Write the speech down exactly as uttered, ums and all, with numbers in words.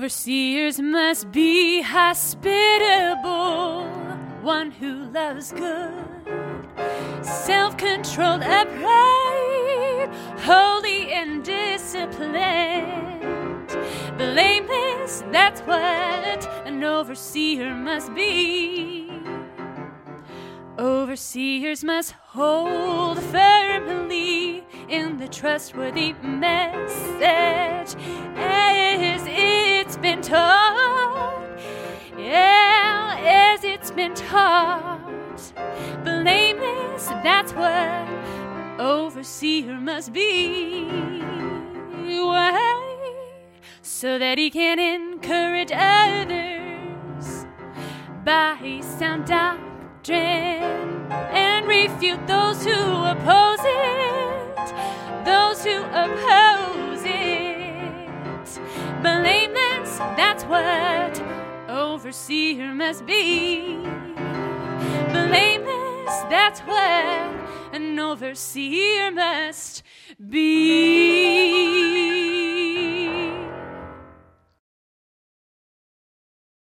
Overseers must be hospitable, one who loves good, self-controlled, upright, holy and disciplined, blameless. That's what an overseer must be. Overseers must hold firmly in the trustworthy message as it's been taught. Yeah, as it's been taught. Blameless, that's what overseer must be. Why? So that he can encourage others by sound doctrine and refute those who oppose it, those who oppose it. Blameless, that's what overseer must be. Blameless, that's what an overseer must be.